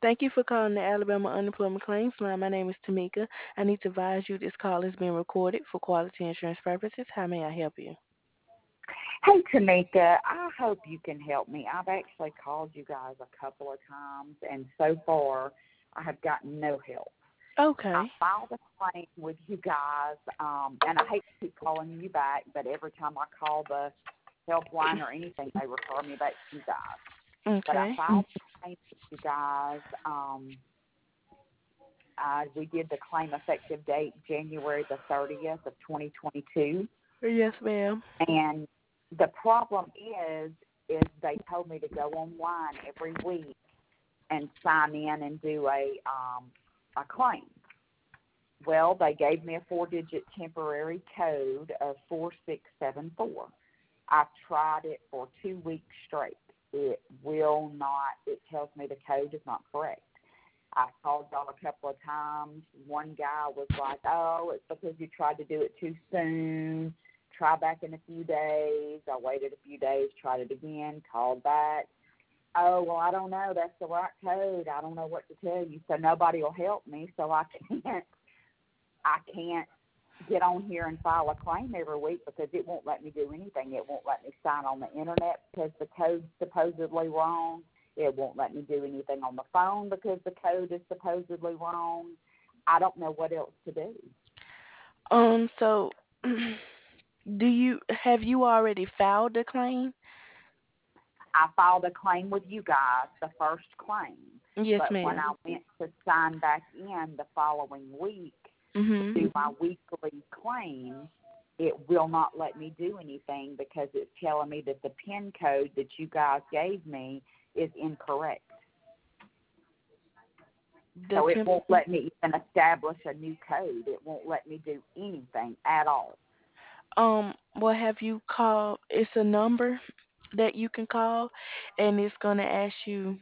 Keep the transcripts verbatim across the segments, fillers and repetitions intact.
Thank you for calling the Alabama Unemployment Claims Line. My name is Tamika. I need to advise you this call is being recorded for quality insurance purposes. How may I help you? Hey, Tamika, I hope you can help me. I've actually called you guys a couple of times, and so far I have gotten no help. I Okay. filed a claim with you guys, um, and I hate to keep calling you back, but every time I call the helpline or anything, they refer me back to you guys. But I Okay. filed the claim with you guys. Um, uh, we did the claim effective date January the thirtieth of twenty twenty-two. Yes, ma'am. And the problem is, is they told me to go online every week and sign in and do a um, a claim. Well, they gave me a four-digit temporary code of four six seven four. I've tried it for two weeks straight. It will not. It tells me the code is not correct. I called y'all a couple of times. One guy was like, "Oh, it's because you tried to do it too soon. Try back in a few days." I waited a few days, tried it again, called back. "Oh, well, I don't know. That's the right code. I don't know what to tell you." So nobody will help me. So I can't. I can't get on here and file a claim every week because it won't let me do anything. It won't let me sign on the internet because the code's supposedly wrong. It won't let me do anything on the phone because the code is supposedly wrong. I don't know what else to do. Um, so do you have you already filed the claim? I filed a claim with you guys, the first claim, Yes, but when ma'am. I went to sign back in the following week to Mhm. do my weekly claim, it will not let me do anything because it's telling me that the PIN code that you guys gave me is incorrect. The So it temp won't let me even establish a new code. It won't let me do anything at all. um well, have you called? It's a number that you can call, and it's gonna ask you,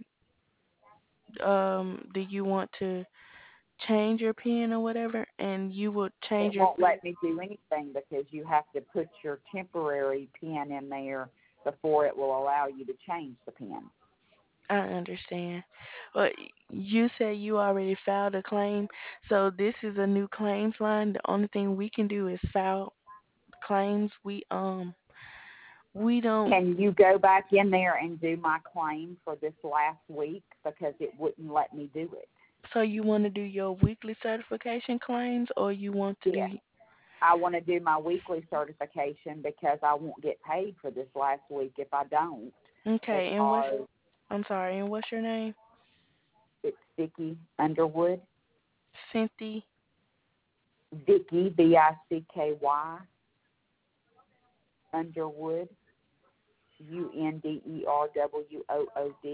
um, do you want to change your pin or whatever, and you will It change your. won't let me do anything because you have to put your temporary PIN in there before it will allow you to change the PIN. I understand. But you say you already filed a claim, so this is a new claims line. The only thing we can do is file claims. We um we don't. Can you go back in there and do my claim for this last week because it wouldn't let me do it? So you want to do your weekly certification claims, or you want to do? Yes. I want to do my weekly certification because I won't get paid for this last week if I don't Okay, and what's? because I'm sorry, and what's your name? it's Vicky Underwood. Cynthia. Vicky, V I C K Y, Underwood, U N D E R W O O D.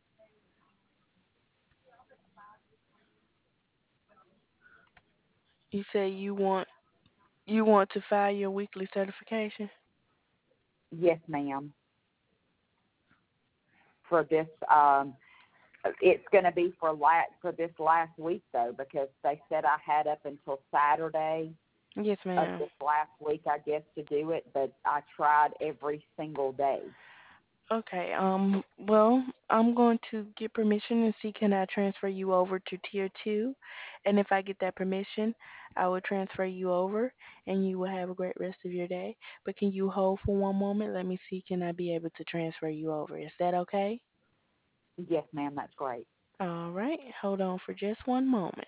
You say you want you want to file your weekly certification. Yes, ma'am. For this, um, it's going to be for la- for this last week though, because they said I had up until Saturday Yes, of ma'am. this last week, I guess, to do it. But I tried every single day. Okay, um, well, I'm going to get permission and see can I transfer you over to tier two. And if I get that permission, I will transfer you over and you will have a great rest of your day. But can you hold for one moment? Let me see can I be able to transfer you over. Is that okay? Yes, ma'am. That's great. All right, hold on for just one moment.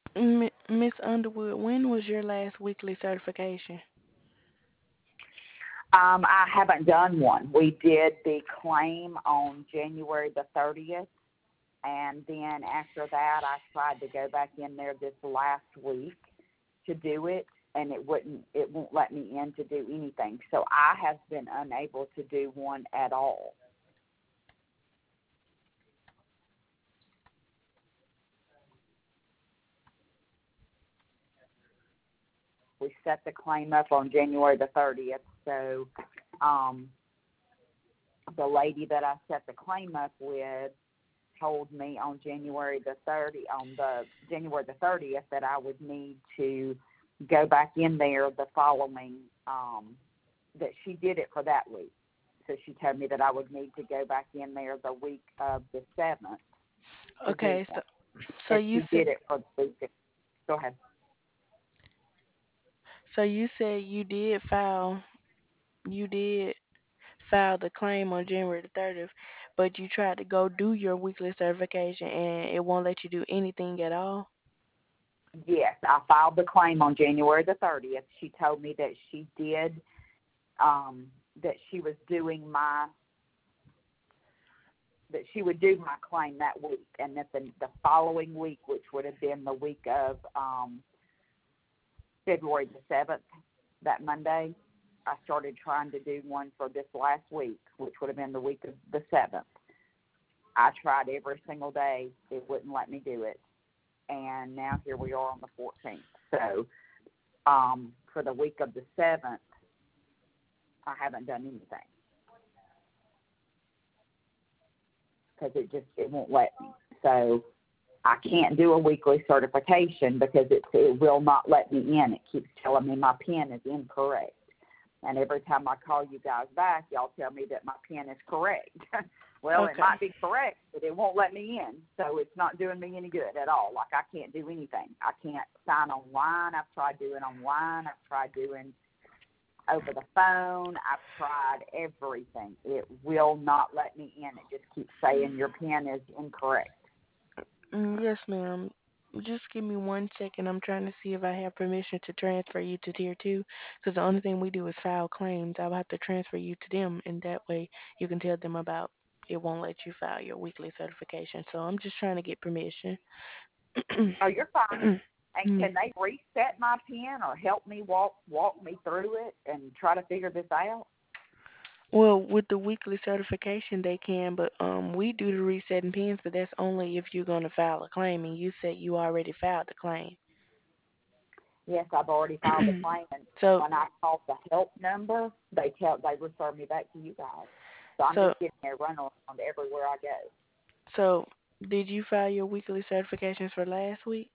M- Miss Underwood, when was your last weekly certification? Um, I haven't done one. We did the claim on January the thirtieth, and then after that, I tried to go back in there this last week to do it, and it wouldn't. It won't let me in to do anything. So I have been unable to do one at all. We set the claim up on January the thirtieth, so um, the lady that I set the claim up with told me on January the thirtieth, on the January the thirtieth, that I would need to go back in there the following. Um, that she did it for that week, so she told me that I would need to go back in there the week of the seventh to do Okay, so one. so And you she said did it for the week. Go ahead. so you said you did file you did file the claim on January the thirtieth, but you tried to go do your weekly certification and it won't let you do anything at all. Yes, I filed the claim on January the thirtieth. She told me that she did, um, that she was doing my, that she would do my claim that week, and that the, the following week, which would have been the week of um, February the seventh, that Monday, I started trying to do one for this last week, which would have been the week of the seventh. I tried every single day. It wouldn't let me do it. And now here we are on the fourteenth. So um, for the week of the seventh, I haven't done anything because it just it won't let me. So I can't do a weekly certification because it it will not let me in. It keeps telling me my PIN is incorrect. And every time I call you guys back, y'all tell me that my PIN is correct. Well, it Okay. might be correct, but it won't let me in. So it's not doing me any good at all. Like, I can't do anything. I can't sign online. I've tried doing online. I've tried doing over the phone. I've tried everything. It will not let me in. It just keeps saying your PIN is incorrect. Mm, yes, ma'am. Just give me one second. I'm trying to see if I have permission to transfer you to tier two, because the only thing we do is file claims. I'll have to transfer you to them, and that way you can tell them about it won't let you file your weekly certification. So I'm just trying to get permission. Oh, you're fine. And Yes. can they reset my PIN or help me walk walk me through it and try to figure this out? Well, with the weekly certification, they can, but um, we do the resetting pins, but that's only if you're going to file a claim, and you said you already filed the claim. Yes, I've already filed the claim, and So, when I call the help number, they tell they refer me back to you guys. So I'm so, just getting a run around everywhere I go. so, did you file your weekly certifications for last week?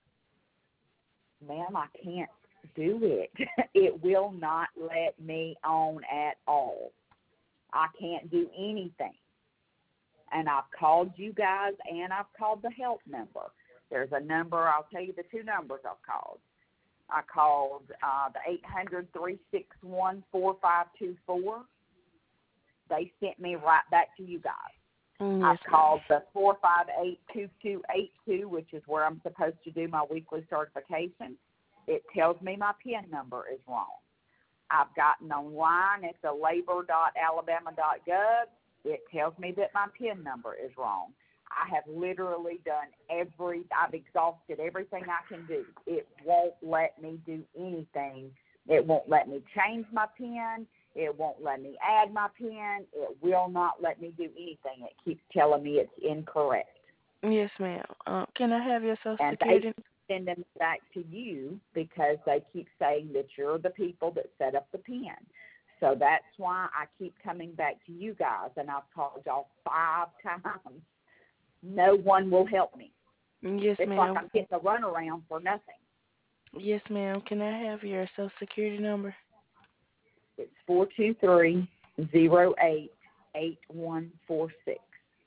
Ma'am, I can't do it. It will not let me on at all. I can't do anything. And I've called you guys, and I've called the help number. There's a number, I'll tell you the two numbers I've called. I called uh, the eight hundred, three six one, four five two four. They sent me right back to you guys. Mm, I've yes, ma'am. called the four five eight, two two eight two, which is where I'm supposed to do my weekly certification. It tells me my PIN number is wrong. I've gotten online at the labor dot alabama dot gov. It tells me that my PIN number is wrong. I have literally done every, I've exhausted everything I can do. It won't let me do anything. It won't let me change my PIN. It won't let me add my PIN. It will not let me do anything. It keeps telling me it's incorrect. Yes, ma'am. Um, can I have your social And they security? send them back to you because they keep saying that you're the people that set up the PIN. So that's why I keep coming back to you guys, and I've called y'all five times. No one will help me. Yes, It's like ma'am. I'm getting a runaround for nothing. Yes, ma'am. Can I have your social security number? It's four two three zero eight eight one four six.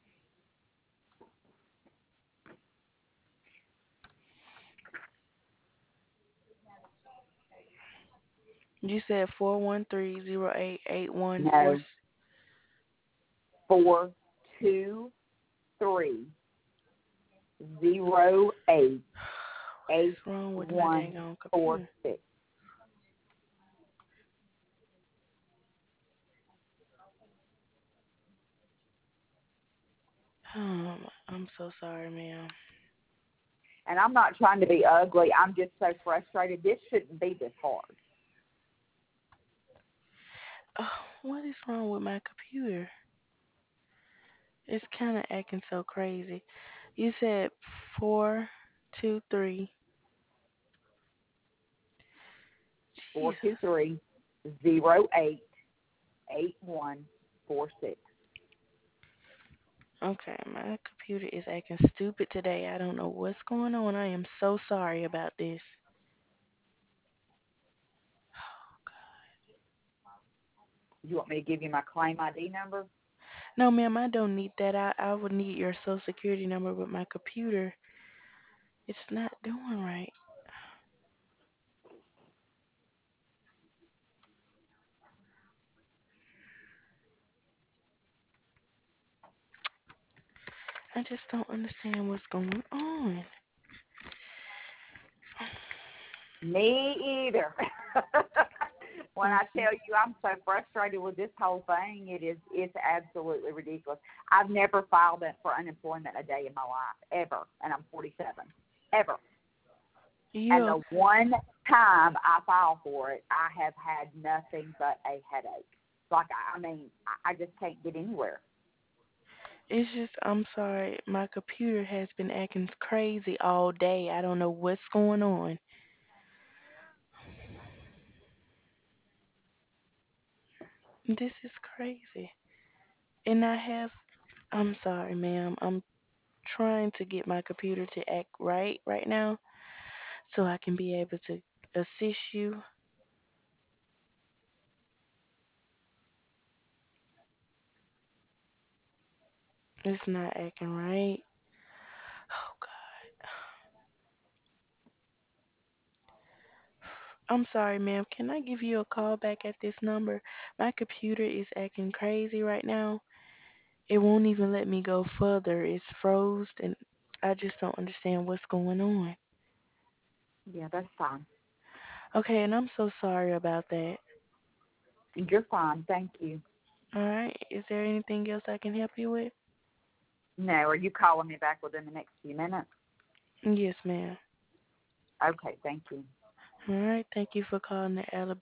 You said four one three zero eight eight one four. No, four two three zero eight What is eight wrong with my one daggone four computer? six. Um, I'm so sorry, ma'am. And I'm not trying to be ugly. I'm just so frustrated. This shouldn't be this hard. Oh, what is wrong with my computer? It's kind of acting so crazy. You said four, two, three. Four Jesus. two three zero eight eight one four six. Okay, my computer is acting stupid today. I don't know what's going on. I am so sorry about this. You want me to give you my claim I D number? No, ma'am, I don't need that. I, I would need your social security number, but my computer, it's not doing right. I just don't understand what's going on. Me either. When Let's I see. tell you I'm so frustrated with this whole thing, it is it's absolutely ridiculous. I've never filed it for unemployment a day in my life ever, and I'm forty-seven, ever. And You the one time I file for it, I have had nothing but a headache. Like I mean, I I just can't get anywhere. It's just, I'm sorry, my computer has been acting crazy all day. I don't know what's going on. This is crazy. And I have, I'm sorry, ma'am. I'm trying to get my computer to act right right now so I can be able to assist you. It's not acting right. Oh, God. I'm sorry, ma'am. Can I give you a call back at this number? My computer is acting crazy right now. It won't even let me go further. It's froze, and I just don't understand what's going on. Yeah, that's fine. Okay, and I'm so sorry about that. You're fine. Thank you. All right, is there anything else I can help you with? No, are you calling me back within the next few minutes? Yes, ma'am. Okay, thank you. All right, thank you for calling the Alabama